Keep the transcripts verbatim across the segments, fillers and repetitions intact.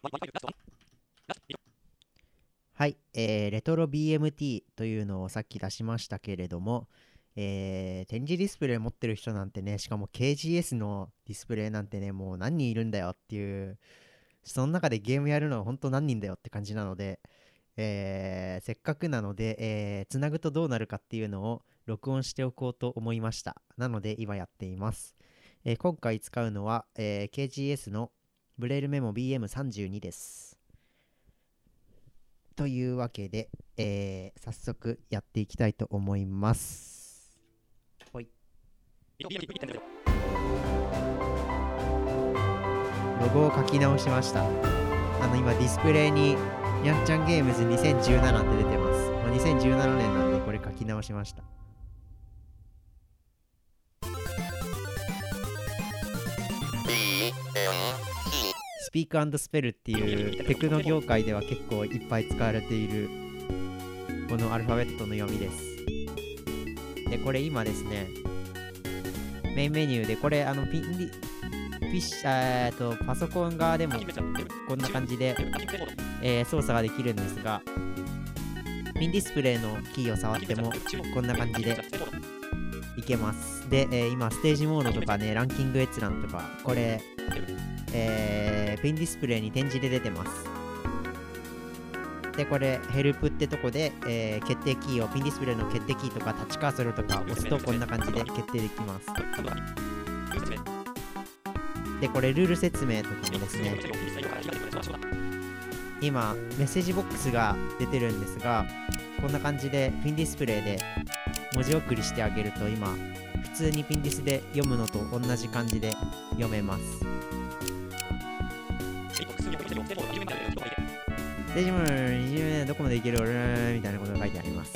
はい、えー、レトロ ビーエムティー というのをさっき出しましたけれども、えー、展示ディスプレイ持ってる人なんてね、しかも ケージーエス のディスプレイなんてね、もう何人いるんだよっていう、その中でゲームやるのは本当何人だよって感じなので、えー、せっかくなので、えー、つなぐとどうなるかっていうのを録音しておこうと思いました。なので今やっています。えー今回使うのは、えー ケージーエス のブレイルメモ ビーエムさんじゅうに です。というわけで、えー早速やっていきたいと思います。ほい。ロゴを書き直しました。あの今ディスプレイににゃんちゃんゲームズにせんじゅうななって出てます。まあ、にせんじゅうななねんなんでこれ書き直しました。スピーク&スペルっていうテクノ業界では結構いっぱい使われているこのアルファベットの読みです。でこれ今ですね、メインメニューでこれあのピンディピッシャーとパソコン側でもこんな感じで、えー操作ができるんですが、ピンディスプレイのキーを触ってもこんな感じでいけます。で、えー今ステージモードとかね、ランキング閲覧とかこれ、えーピンディスプレイに展示で出てます。でこれヘルプってとこで、えー決定キーをピンディスプレイの決定キーとかタッチカーソルとか押すとこんな感じで決定できます。でこれルール説明とかもですね、今メッセージボックスが出てるんですが、こんな感じでピンディスプレイで文字送りしてあげると今普通にピンディスで読むのと同じ感じで読めます。デジモンにじゅうねんどこまでいける俺みたいなことが書いてあります。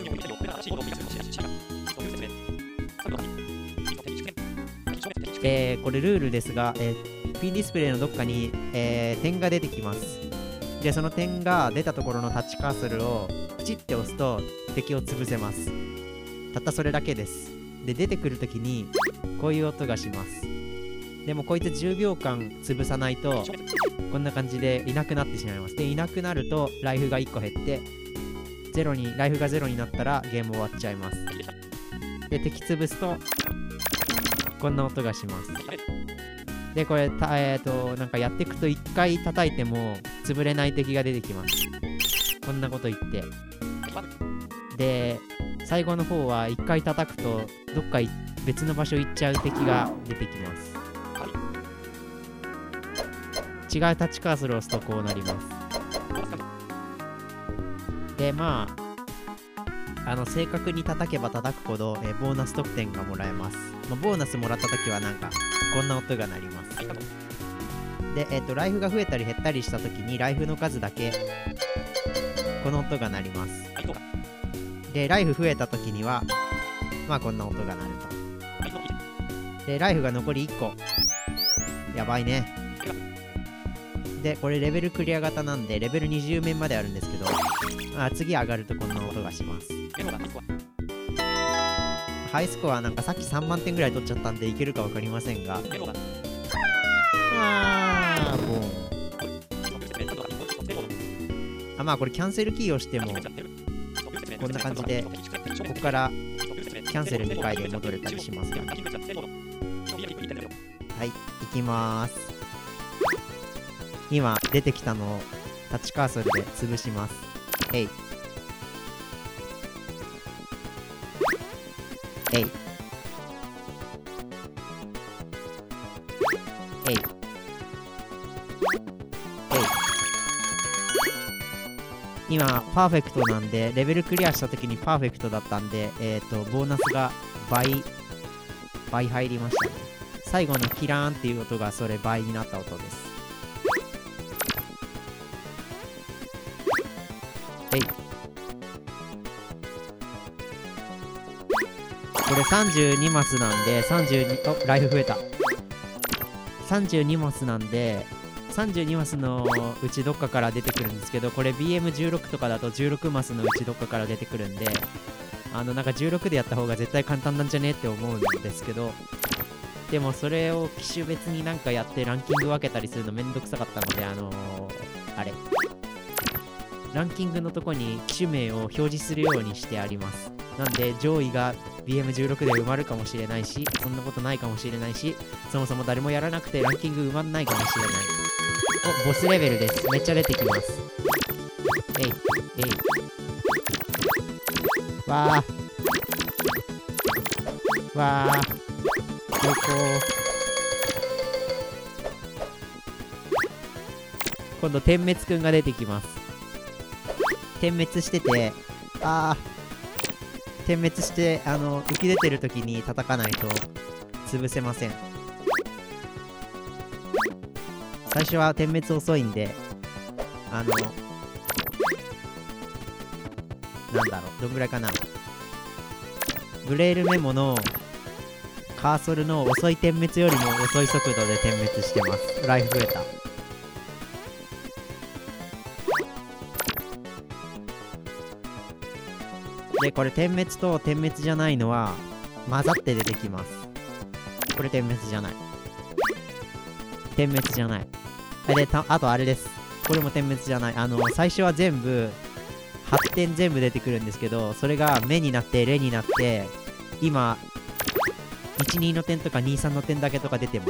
えー、これルールですが、えーピンディスプレイのどっかに、えー点が出てきます。でその点が出たところのタッチカーソルをプチって押すと敵を潰せます。たったそれだけです。で出てくるときにこういう音がします。でもこいつじゅうびょうかん潰さないとこんな感じでいなくなってしまいます。でいなくなるとライフがいっこ減ってゼロにライフがゼロになったらゲーム終わっちゃいます。で敵潰すとこんな音がします。でこれたえっ、ー、となんかやっていくといっかい叩いても潰れない敵が出てきます。こんなこと言ってで最後の方はいっかい叩くとどっかい別の場所行っちゃう敵が出てきます。違うタッチカーソルを押すとこうなります。でまああの正確に叩けば叩くほど、えーボーナス得点がもらえます。まあ、ボーナスもらった時はなんかこんな音が鳴ります。で、えっ、とライフが増えたり減ったりした時にライフの数だけこの音が鳴ります。でライフ増えた時にはまあこんな音が鳴ると。でライフが残りいっこ、やばいね。でこれレベルクリア型なんでレベルにじゅう面まであるんですけど、あ次上がるとこんな音がします。ハイスコアなんかさっきさんまんてんぐらい取っちゃったんでいけるか分かりませんが、あーボーン。あまあこれキャンセルキーをしてもこんな感じでここからキャンセルにかいで戻れたりしますよね。はい行きまーす。今出てきたのをタッチカーソルで潰します。えいえいえいえい。今パーフェクトなんでレベルクリアした時にパーフェクトだったんで、えっとボーナスが倍倍入りましたね。最後のキラーンっていう音がそれ倍になった音です。えい。これさんじゅうにマスなんでさんじゅうに、おライフ増えた。さんじゅうにマスなんでさんじゅうにマスのうちどっかから出てくるんですけど、これ ビーエムじゅうろく とかだとじゅうろくマスのうちどっかから出てくるんで、あのなんかじゅうろくでやった方が絶対簡単なんじゃねって思うんですけど、でもそれを機種別になんかやってランキング分けたりするのめんどくさかったので、あのー、 あれランキングのとこに機種名を表示するようにしてあります。なんで上位が ビーエムじゅうろく で埋まるかもしれないし、そんなことないかもしれないし、そもそも誰もやらなくてランキング埋まんないかもしれない。お、ボスレベルです。めっちゃ出てきます。えいえいわーわーどこ今度点滅くんが出てきます。点滅してて、あー点滅して、あの浮き出てる時に叩かないと潰せません。最初は点滅遅いんで、あのなんだろう、どんぐらいかな、ブレールメモのカーソルの遅い点滅よりも遅い速度で点滅してます。ライフ増えた。でこれ点滅と点滅じゃないのは混ざって出てきます。これ点滅じゃない、点滅じゃない。でたあとあれです、これも点滅じゃない。あの最初は全部はちてん全部出てくるんですけど、それが目になってレになって、今いちにの点とかにさんの点だけとか出てます。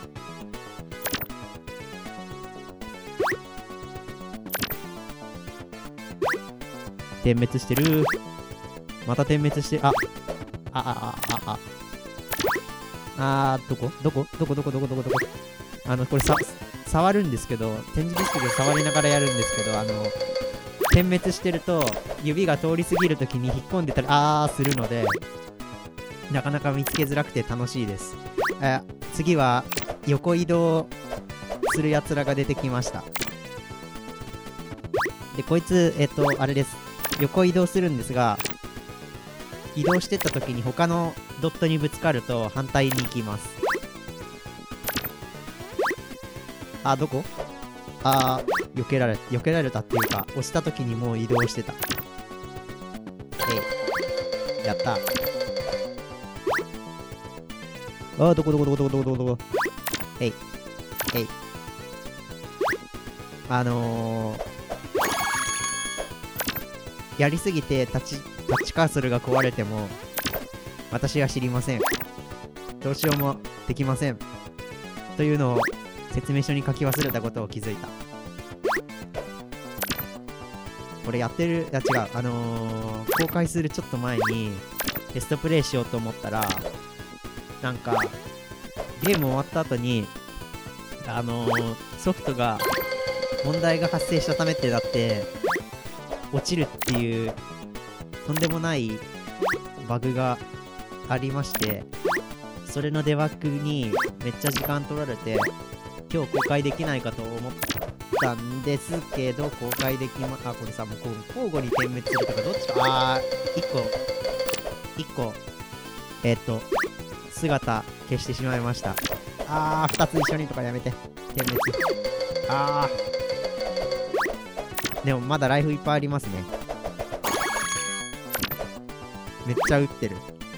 点滅してる。また点滅して、あああああああー、どこどこどこどこどこどこどこあのこれさ触るんですけど、展示ディスプレイ触りながらやるんですけど、あの点滅してると指が通り過ぎるときに引っ込んでたりあーするので、なかなか見つけづらくて楽しいです。あ、次は横移動するやつらが出てきました。でこいつえっとあれです、横移動するんですが、移動してった時に他のドットにぶつかると反対に行きます。あ、どこあー、避けられ避けられたっていうか、押した時にもう移動してた。えい、やった。あー、どこどこどこどこどこどこどこえいえいあのーやりすぎてタッチ、タッチカーソルが壊れても私は知りません。どうしようもできませんというのを説明書に書き忘れたことを気づいた。これやってる、いや違う、あのー、公開するちょっと前にテストプレイしようと思ったら、なんかゲーム終わった後にあのー、ソフトが問題が発生したためってなって落ちるっていうとんでもないバグがありまして、それのデバッグにめっちゃ時間取られて今日公開できないかと思ったんですけど、公開できま、あ、これさ、もうこう交互に点滅するとかどっちか、あー、いっこいっこえっと姿消してしまいました。あー、ふたつ一緒にとかやめて、点滅。あー、でもまだライフいっぱいありますね。めっちゃ撃ってる。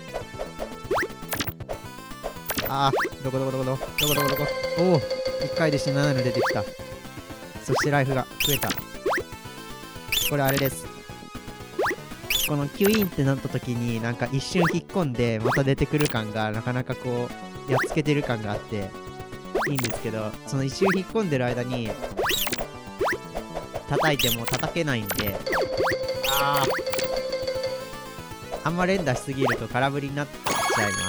あー、どこどこどこどこどこどこどこおお、いっかいで死なないの出てきた。そしてライフが増えた。これあれです、このキュイーンってなった時になんか一瞬引っ込んでまた出てくる感がなかなかこうやっつけてる感があっていいんですけど、その一瞬引っ込んでる間に叩いても叩けないんで、あー、あんま連打しすぎると空振りになっちゃいます。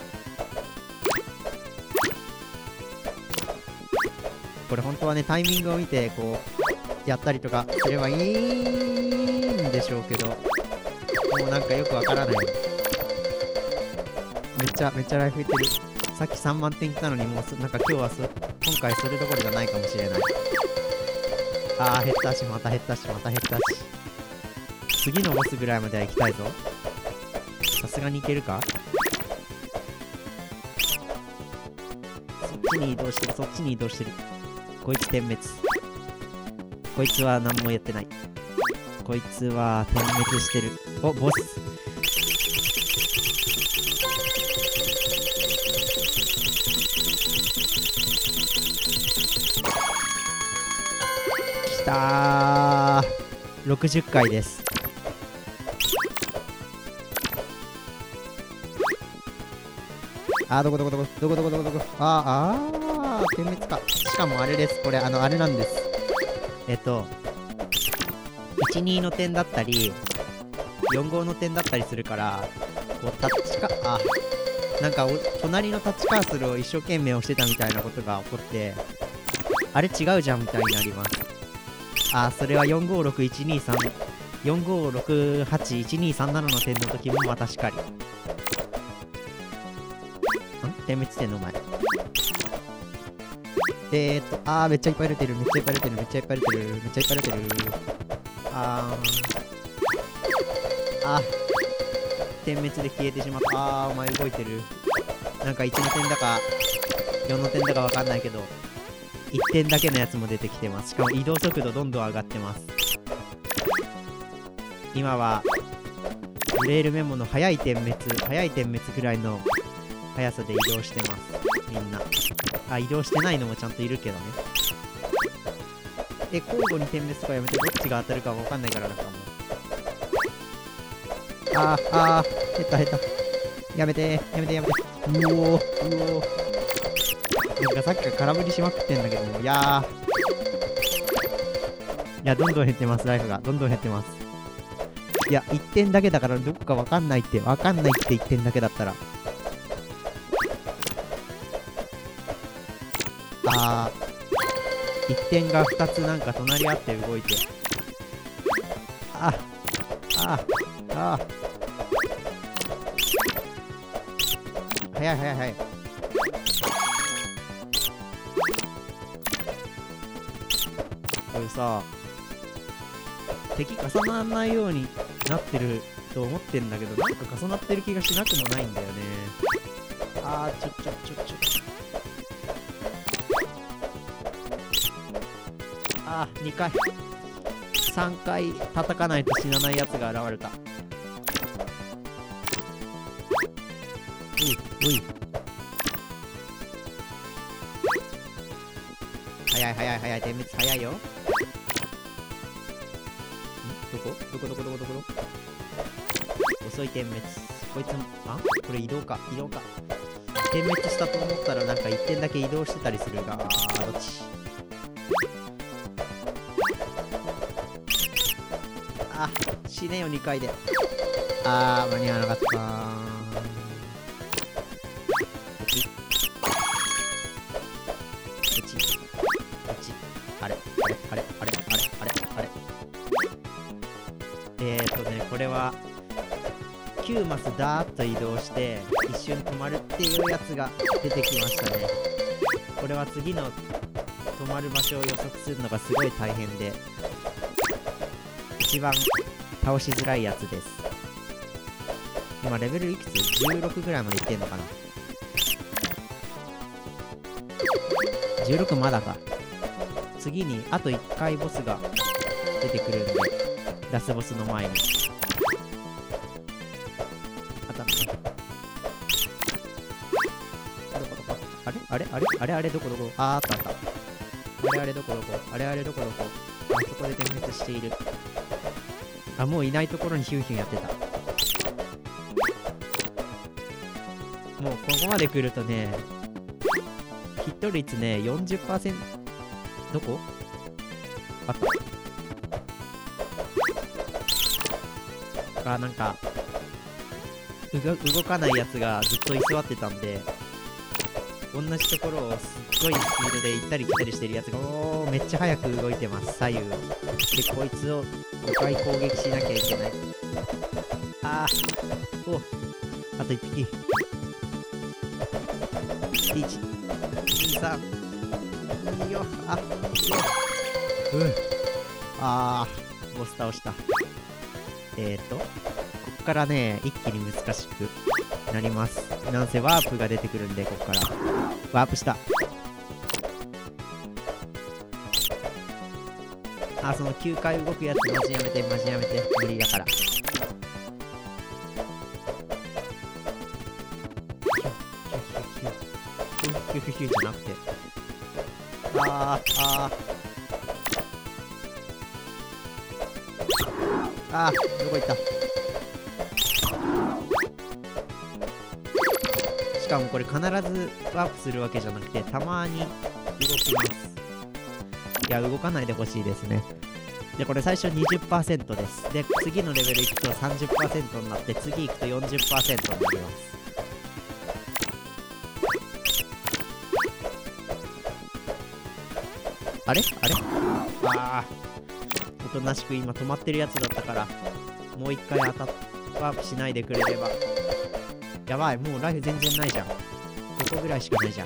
これ本当はね、タイミングを見てこうやったりとかすればいいんでしょうけど、もうなんかよくわからない。めっちゃめっちゃライフいってる。さっきさんまんてん来たのに、もうなんか今日はそ今回それどころじゃないかもしれない。あー、減ったし、また減ったし、また減ったし。次のボスぐらいまでは行きたいぞ。さすがに行けるか。そっちに移動してる、そっちに移動してる。こいつ点滅。こいつは何もやってない。こいつは点滅してる。お、ボス。 たー。ろくじゅっかいです。あー、どこどこどこどこどこどこどこ。あーあー、点滅か。しかもあれです。これ、あの、あれなんです。えっと、いち、にの点だったり、よん、ごの点だったりするから、こう、タッチカー、あ、なんかお、隣のタッチカーソルを一生懸命押してたみたいなことが起こって、あれ違うじゃんみたいになります。あ、それはよんごろくいちにさん、よんごろくはちいちにさんななの点の時もまたしかり。ん点滅してんのお前。えーっと、あー、めっちゃいっぱい出てる、めっちゃいっぱい出てる、めっちゃいっぱい出てる、めっちゃいっぱい出てる。あー。あ、点滅で消えてしまった。あー、お前動いてる。なんかいちの点だか、よんの点だかわかんないけど、いってんだけのやつも出てきてます。しかも移動速度どんどん上がってます。今は、ブレールメモの速い点滅、速い点滅くらいの速さで移動してます。みんな。あ、移動してないのもちゃんといるけどね。え、交互に点滅とかやめて、どっちが当たるかわかんないからなんかもう。あー、あー、減った減った。やめて、やめて、やめて。うおー、うおー。なんかさっきから空振りしまくってんだけども、いやー。いや、どんどん減ってます、ライフが。どんどん減ってます。いや、いってんだけだからどこかわかんないって、わかんないっていってんだけだったら。あー。いってんがふたつなんか隣り合って動いて。あ、あ、あ。早い早い早い。これさ、敵重ならないようになってると思ってんだけど、なんか重なってる気がしなくもないんだよね。あー、ちょちょちょちょあー、にかいさんかい叩かないと死なないやつが現れた。ういうい。早い早い早い、点滅早いよ。んどこどこどこどこどこどこ遅い点滅。こいつも、あこれ移動か、移動か。点滅したと思ったらなんかいってんだけ移動してたりするが、どっちあ、死ねよにかいで。あー、間に合わなかったー。あれあれあれあれあれあれあれえーとね、これはきゅうマスダーッと移動して一瞬止まるっていうやつが出てきましたね。これは次の止まる場所を予測するのがすごい大変で一番倒しづらいやつです。今レベルいくつ ?じゅうろく ぐらいまでいってんのかな。じゅうろくまだか。次にあといっかいボスが出てくるんで、ラスボスの前に当たった。どこどこあれあれあれあれあれどこどこあーあったあった。あれあれどこどこあれあれどこどこあそこで点滅している。あ、もういないところにヒュンヒュンやってた。もうここまで来るとね、ヒット率ね よんじゅっパーセント。どこあった。あ、なんか動かないやつがずっと居座ってたんで、同じところをすっごいスピードで行ったり来たりしてるやつがおーめっちゃ速く動いてます、左右を。でこいつをごかい攻撃しなきゃいけない。あー、おあといっぴき。いち、に、さん、いいよ、あ、いいよ。うんあー、ボス倒した。えーとこっからね一気に難しくなります。なんせワープが出てくるんで、こっからワープした。あ、そのきゅうかい動くやつマジやめて、マジやめて、無理だから。ヒュヒュヒュヒュヒュヒュヒュヒュヒュじゃなくて、あーああー、どこ行った。しかもこれ必ずワープするわけじゃなくて、たまに動きます。いや、動かないでほしいですね。で、これ最初 にじゅっパーセント です。で、次のレベル行くと さんじゅっパーセント になって、次行くと よんじゅっパーセント になります。あれあれああ、おとなしく今止まってるやつだったから、もう一回当たっワープしないでくれれば。やばい、もうライフ全然ないじゃん。ごこぐらいしかないじゃん。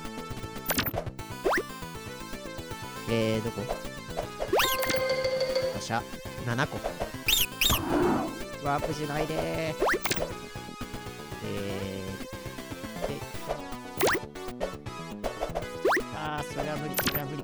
えー、どこ？よっしゃ、ななこ。ワープしないでー。えー、で、あー、それは無理、それは無理。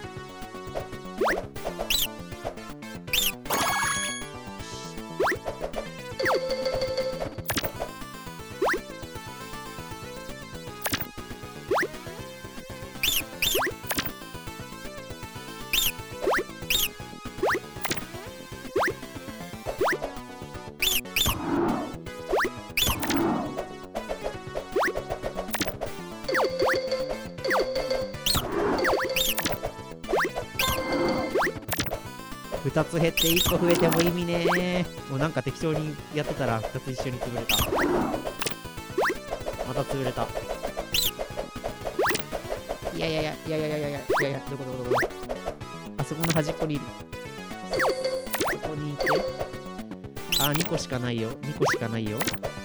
ふたつ減っていっこ増えても意味ねー。もうなんか適当にやってたらふたつ一緒に潰れた。また潰れた。いやいやいやいやいやいやいやいやいや、どこどこどこどこ。あそこの端っこにいる。そこにいて、あー、にこしかないよ、にこしかないよ。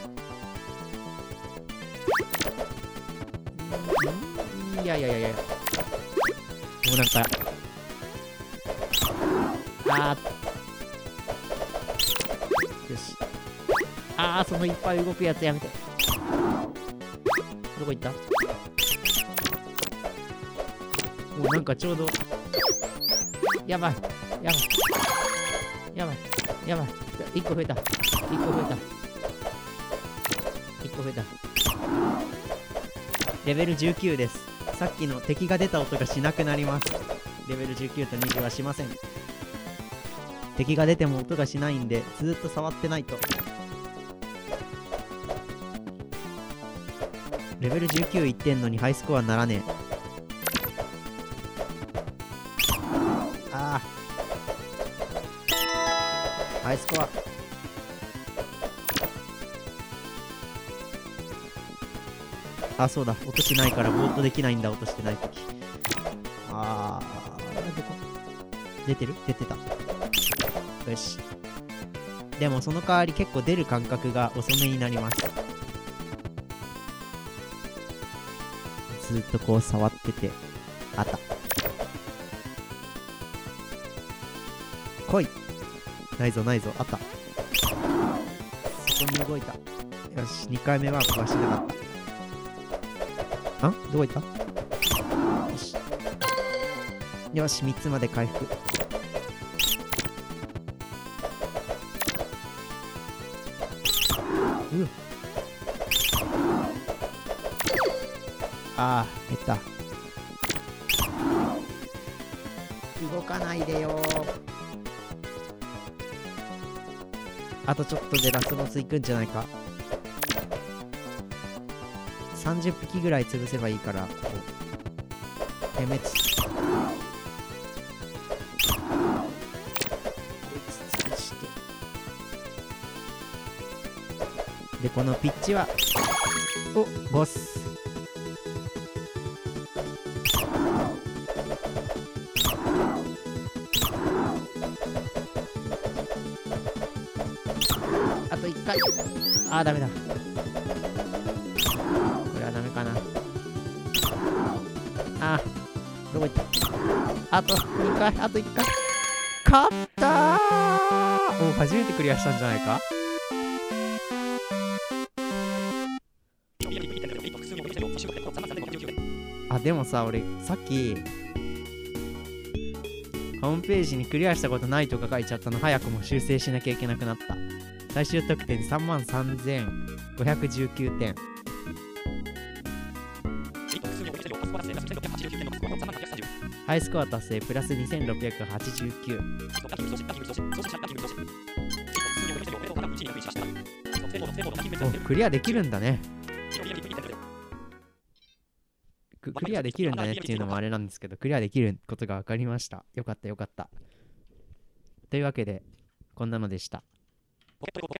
んいやいやいやいや、もうなんかあー、よし。あー、そのいっぱい動くやつやめて。どこ行った？もうなんかちょうど、やばいやばいやばいやばい、いっこ増えた、いっこ増えた、いっこ増えた。レベルじゅうきゅうです。さっきの敵が出た音がしなくなります。レベルじゅうきゅうとにじゅうはしません。敵が出ても音がしないんで、ずーっと触ってないと。レベルじゅうきゅういってんのにハイスコアにならねえ。ああ、ハイスコア。あ、そうだ、音しないからボートできないんだ、音してないとき。あー、どこ出てる？出てた。よし。でもその代わり結構出る感覚が遅めになります。ずっとこう触ってて、あった。来い。ないぞないぞ、あった。そこに動いた。よし、にかいめワープはしなかった。あ？どこ行った？よし。よし、みっつまで回復。うん。ああ、減った。動かないでよー。あとちょっとでラスボス行くんじゃないか。さんじゅっぴきぐらい潰せばいいから、こう点滅してで、このピッチはおボス。あといっかい。あー、ダメだ。これはダメかな。あー、どこ行った。あとにかい、あといっかい。勝ったー。もう初めてクリアしたんじゃないか。あ、でもさ、俺さっきホームページにクリアしたことないとか書いちゃったの、早くも修正しなきゃいけなくなった。最終得点 さんまんさんぜんごひゃくじゅうきゅうてん。 ハイスコア達成プラスにせんろっぴゃくはちじゅうきゅう。お、クリアできるんだね。ククリアできるんだねっていうのもあれなんですけど、クリアできることが分かりました。よかったよかった。というわけで、こんなのでした。